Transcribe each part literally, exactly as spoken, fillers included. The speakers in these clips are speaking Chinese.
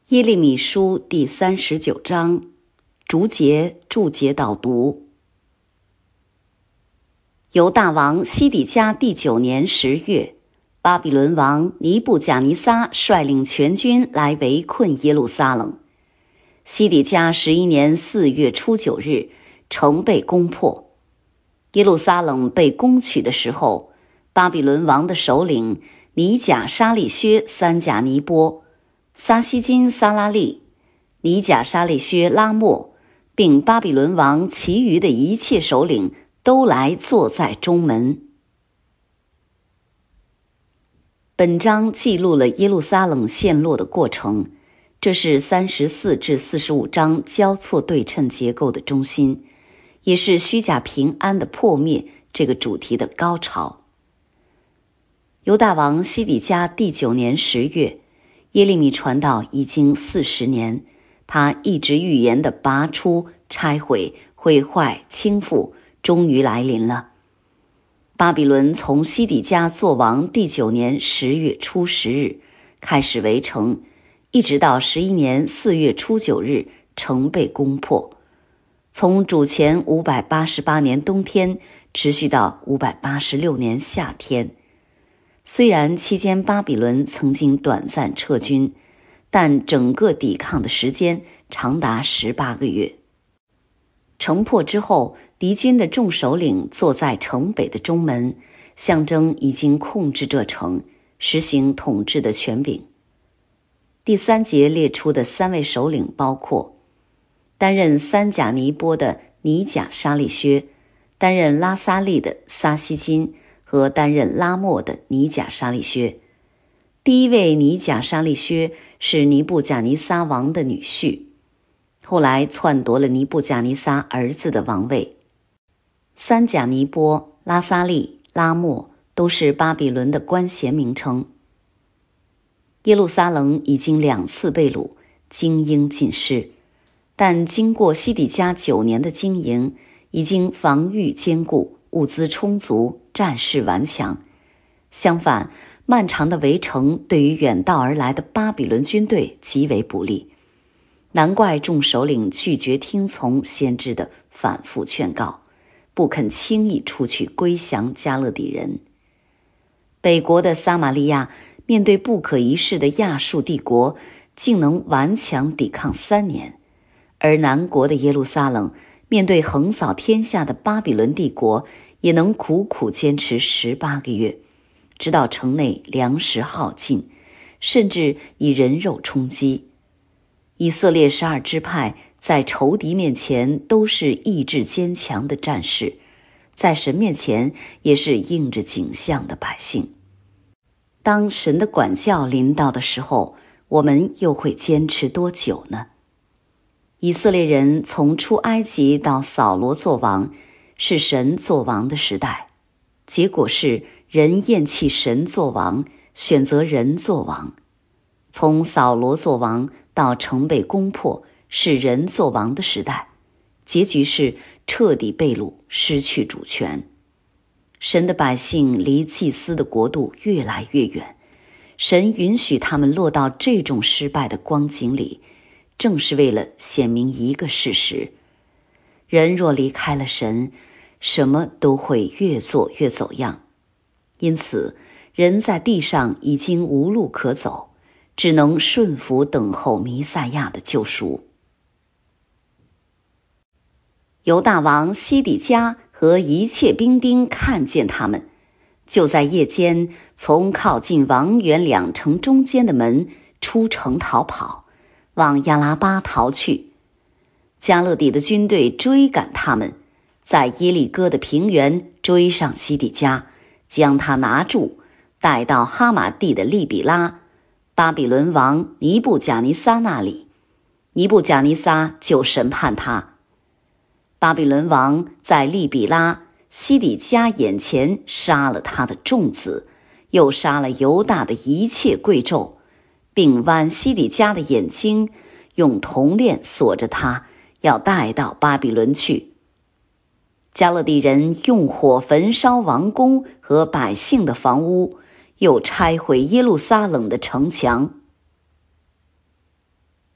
耶利米书第三十九章，逐节注解导读。犹大王西底家第九年十月，巴比伦王尼布甲尼撒率领全军来围困耶路撒冷。西底家十一年四月初九日，城被攻破。耶路撒冷被攻取的时候，巴比伦王的首领尼甲沙利薛三甲尼波、撒希金撒拉利、尼甲沙利薛拉莫，并巴比伦王其余的一切首领都来坐在中门。本章记录了耶路撒冷陷落的过程，这是三十四至四十五章交错对称结构的中心，也是虚假平安的破灭这个主题的高潮。犹大王西底家第九年十月，耶利米传道已经四十年，他一直预言的拔出、拆毁、毁坏、倾覆终于来临了。巴比伦从西底家作王第九年十月初十日开始围城，一直到十一年四月初九日城被攻破，从主前五百八十八年冬天持续到五百八十六年夏天。虽然期间巴比伦曾经短暂撤军，但整个抵抗的时间长达十八个月。城破之后，敌军的众首领坐在城北的中门，象征已经控制这城，实行统治的权柄。第三节列出的三位首领包括担任三甲尼波的尼甲沙利薛，担任拉撒利的撒希金和担任拉莫的尼甲沙利薛。第一位尼甲沙利薛是尼布甲尼撒王的女婿，后来篡夺了尼布甲尼撒儿子的王位。三甲尼波、拉撒利、拉莫都是巴比伦的官衔名称。耶路撒冷已经两次被掳，精英尽失，但经过西底家九年的经营，已经防御坚固，物资充足，战事顽强。相反，漫长的围城对于远道而来的巴比伦军队极为不利，难怪众首领拒绝听从先知的反复劝告，不肯轻易出去归降加勒底人。北国的撒玛利亚面对不可一世的亚述帝国，竟能顽强抵抗三年，而南国的耶路撒冷面对横扫天下的巴比伦帝国，也能苦苦坚持十八个月，直到城内粮食耗尽，甚至以人肉充饥。以色列十二支派在仇敌面前都是意志坚强的战士，在神面前也是应着景象的百姓。当神的管教临到的时候，我们又会坚持多久呢？以色列人从出埃及到扫罗作王，是神作王的时代，结果是人厌弃神作王，选择人作王。从扫罗作王到城被攻破，是人作王的时代，结局是彻底被掳，失去主权。神的百姓离祭司的国度越来越远，神允许他们落到这种失败的光景里，正是为了显明一个事实：人若离开了神，什么都会越做越走样。因此，人在地上已经无路可走，只能顺服等候弥赛亚的救赎。犹大王西底家和一切兵丁看见他们，就在夜间从靠近王园两城中间的门出城逃跑，往亚拉巴逃去。加勒底的军队追赶他们，在耶利哥的平原追上西底家，将他拿住，带到哈马地的利比拉，巴比伦王尼布甲尼撒那里。尼布甲尼撒就审判他。巴比伦王在利比拉西底家眼前杀了他的众子，又杀了犹大的一切贵胄，并剜西底家的眼睛，用铜链锁着他，要带到巴比伦去。加勒底人用火焚烧王宫和百姓的房屋，又拆毁耶路撒冷的城墙。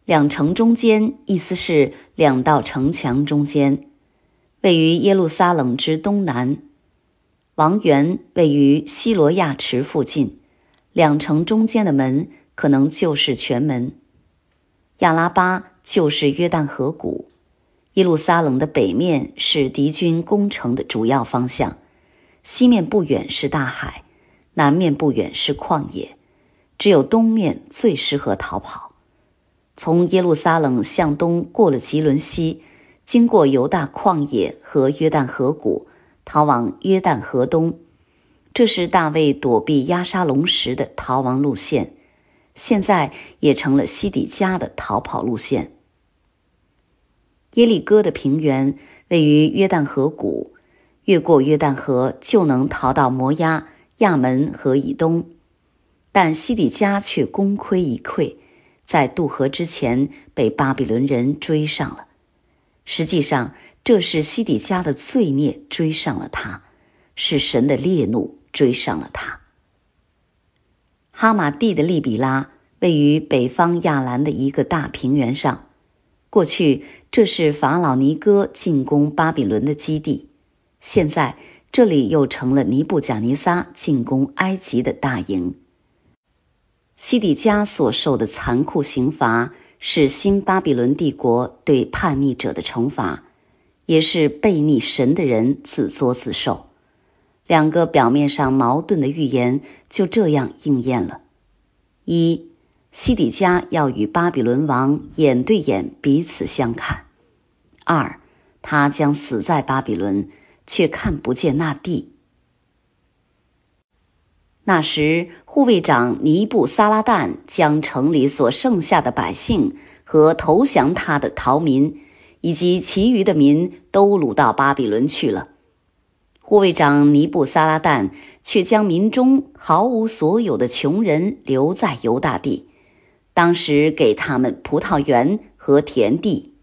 两城中间意思是两道城墙中间，位于耶路撒冷之东南。王园位于西罗亚池附近，两城中间的门可能就是泉门。亚拉巴就是约旦河谷。耶路撒冷的北面是敌军攻城的主要方向，西面不远是大海，南面不远是旷野，只有东面最适合逃跑。从耶路撒冷向东过了吉伦西，经过犹大旷野和约旦河谷，逃往约旦河东。这是大卫躲避押沙龙时的逃亡路线，现在也成了西底家的逃跑路线。耶利哥的平原位于约旦河谷，越过约旦河就能逃到摩押、亚门和以东。但西底家却功亏一篑，在渡河之前被巴比伦人追上了。实际上，这是西底家的罪孽追上了他，是神的烈怒追上了他。哈马地的利比拉位于北方亚兰的一个大平原上，过去这是法老尼哥进攻巴比伦的基地，现在这里又成了尼布甲尼撒进攻埃及的大营。西底家所受的残酷刑罚是新巴比伦帝国对叛逆者的惩罚，也是悖逆神的人自作自受。两个表面上矛盾的预言就这样应验了：一，西底家要与巴比伦王眼对眼彼此相看；二，他将死在巴比伦，却看不见那地。那时，护卫长尼布撒拉旦将城里所剩下的百姓和投降他的逃民，以及其余的民都掳到巴比伦去了。护卫长尼布撒拉旦却将民中毫无所有的穷人留在犹大地，当时给他们葡萄园和田地。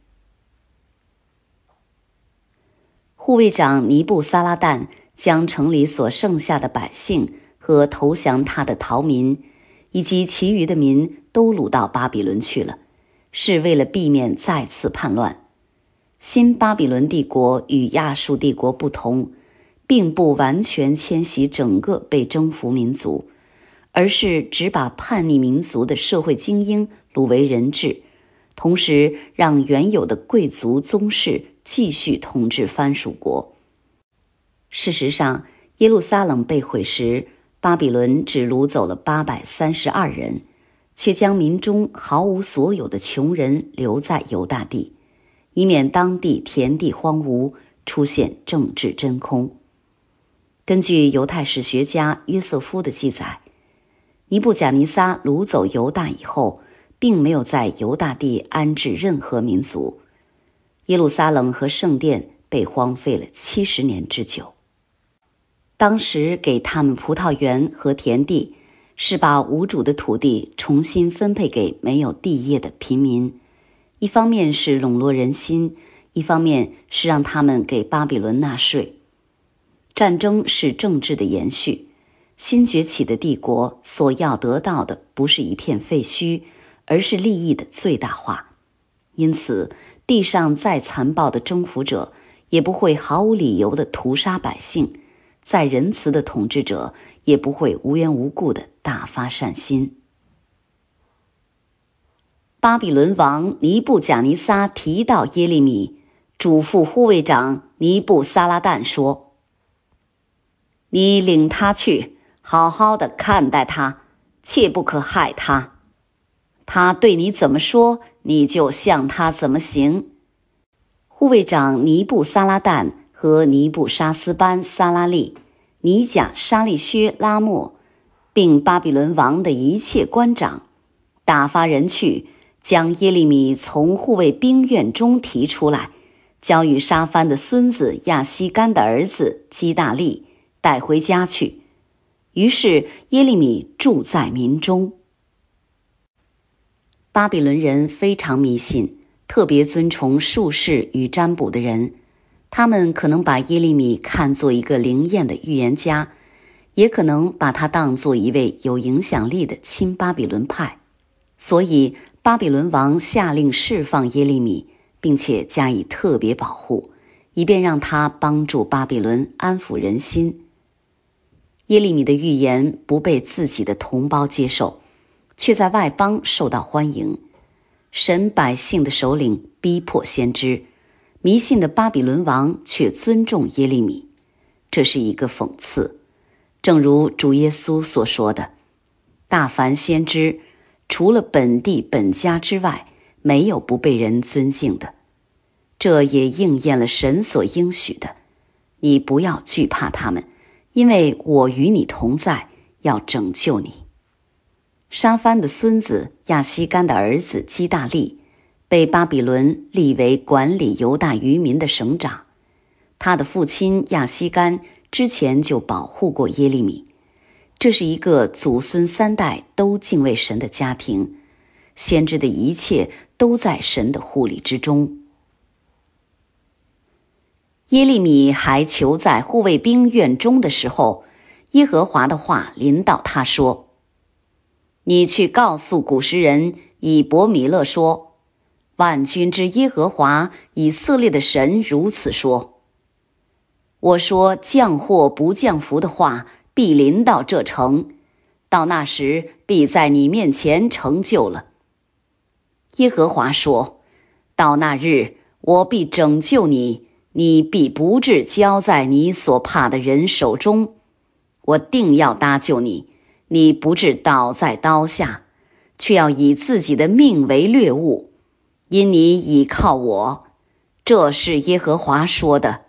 护卫长尼布撒拉旦将城里所剩下的百姓和投降他的逃民，以及其余的民都掳到巴比伦去了，是为了避免再次叛乱。新巴比伦帝国与亚述帝国不同，并不完全迁徙整个被征服民族，而是只把叛逆民族的社会精英掳为人质，同时让原有的贵族宗室继续统治藩属国。事实上，耶路撒冷被毁时，巴比伦只掳走了八百三十二人，却将民中毫无所有的穷人留在犹大地，以免当地田地荒芜，出现政治真空。根据犹太史学家约瑟夫的记载，尼布甲尼撒掳走犹大以后，并没有在犹大地安置任何民族，耶路撒冷和圣殿被荒废了七十年之久。当时给他们葡萄园和田地，是把无主的土地重新分配给没有地业的平民，一方面是笼络人心，一方面是让他们给巴比伦纳税。战争是政治的延续，新崛起的帝国所要得到的不是一片废墟，而是利益的最大化。因此，地上再残暴的征服者也不会毫无理由地屠杀百姓，再仁慈的统治者也不会无缘无故地大发善心。巴比伦王尼布甲尼撒提到耶利米，嘱咐护卫长尼布撒拉旦说：你领他去，好好的看待他，切不可害他。他对你怎么说，你就向他怎么行。护卫长尼布撒拉旦和尼布沙斯班撒拉利、尼甲沙利薛拉莫，并巴比伦王的一切官长，打发人去，将耶利米从护卫兵院中提出来，交与沙番的孙子亚西干的儿子基大利，带回家去。于是耶利米住在民中。巴比伦人非常迷信，特别尊崇术士与占卜的人，他们可能把耶利米看作一个灵验的预言家，也可能把他当作一位有影响力的亲巴比伦派。所以巴巴比伦王下令释放耶利米，并且加以特别保护，以便让他帮助巴比伦安抚人心。耶利米的预言不被自己的同胞接受，却在外邦受到欢迎。神百姓的首领逼迫先知，迷信的巴比伦王却尊重耶利米，这是一个讽刺。正如主耶稣所说的，大凡先知，除了本地本家之外，没有不被人尊敬的。这也应验了神所应许的，你不要惧怕他们，因为我与你同在，要拯救你。沙番的孙子亚西干的儿子基大利，被巴比伦立为管理犹大渔民的省长。他的父亲亚西干之前就保护过耶利米，这是一个祖孙三代都敬畏神的家庭，先知的一切都在神的护理之中。耶利米还囚在护卫兵院中的时候，耶和华的话临到他说：你去告诉古时人以伯米勒说，万军之耶和华以色列的神如此说，我说降祸不降福的话必临到这城，到那时必在你面前成就了。耶和华说，到那日我必拯救你，你必不致交在你所怕的人手中，我定要搭救你，你不致倒在刀下，却要以自己的命为掠物，因你倚靠我。这是耶和华说的。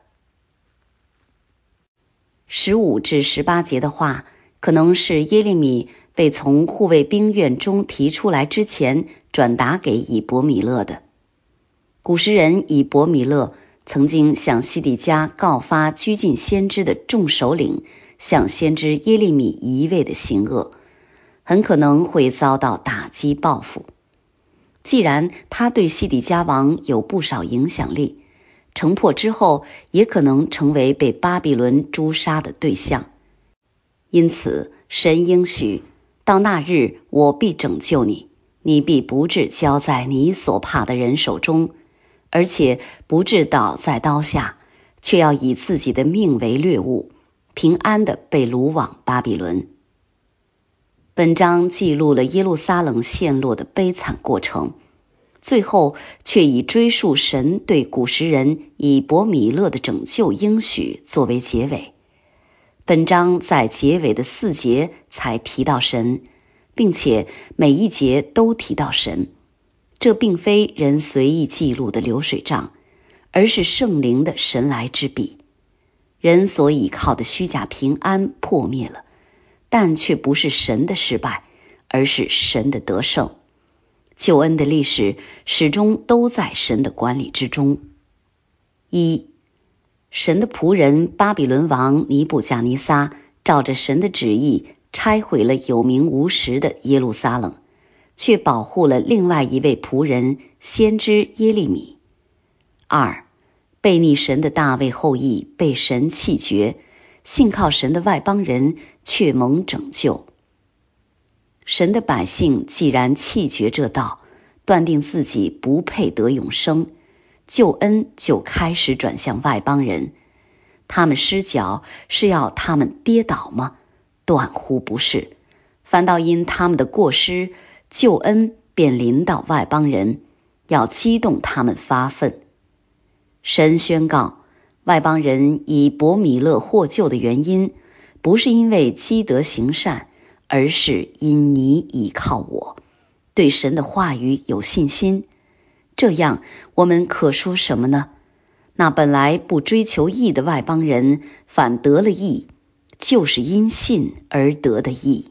十五至十八节的话，可能是耶利米被从护卫兵院中提出来之前转达给以伯米勒的。古时人以伯米勒曾经向西底家告发拘禁先知的众首领向先知耶利米一味的行恶，很可能会遭到打击报复。既然他对西底家王有不少影响力，城破之后也可能成为被巴比伦诛杀的对象。因此神应许，到那日我必拯救你，你必不致交在你所怕的人手中，而且不致倒在刀下，却要以自己的命为掠物，平安地被掳往巴比伦。本章记录了耶路撒冷陷落的悲惨过程，最后却以追溯神对古时人以伯米勒的拯救应许作为结尾。本章在结尾的四节才提到神，并且每一节都提到神，这并非人随意记录的流水账，而是圣灵的神来之笔。人所倚靠的虚假平安破灭了，但却不是神的失败，而是神的得胜。救恩的历史始终都在神的管理之中。一，神的仆人巴比伦王尼布甲尼撒照着神的旨意拆毁了有名无实的耶路撒冷，却保护了另外一位仆人先知耶利米。二，悖逆神的大卫后裔被神弃绝，信靠神的外邦人却蒙拯救。神的百姓既然弃绝这道，断定自己不配得永生，救恩就开始转向外邦人。他们失脚是要他们跌倒吗？断乎不是，反倒因他们的过失，救恩便临到外邦人，要激动他们发愤。神宣告，外邦人以伯米勒获救的原因，不是因为积德行善，而是因你倚靠我，对神的话语有信心。这样我们可说什么呢？那本来不追求义的外邦人反得了义，就是因信而得的义。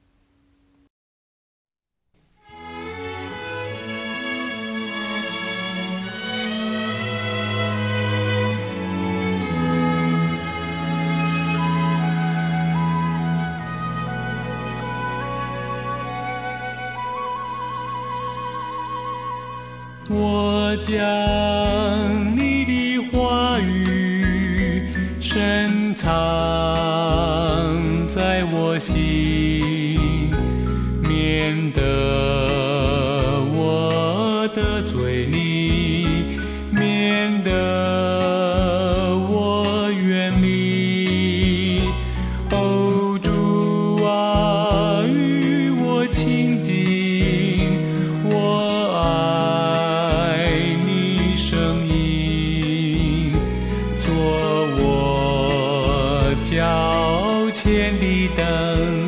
我将你的话语深藏在我心，免得我前的灯。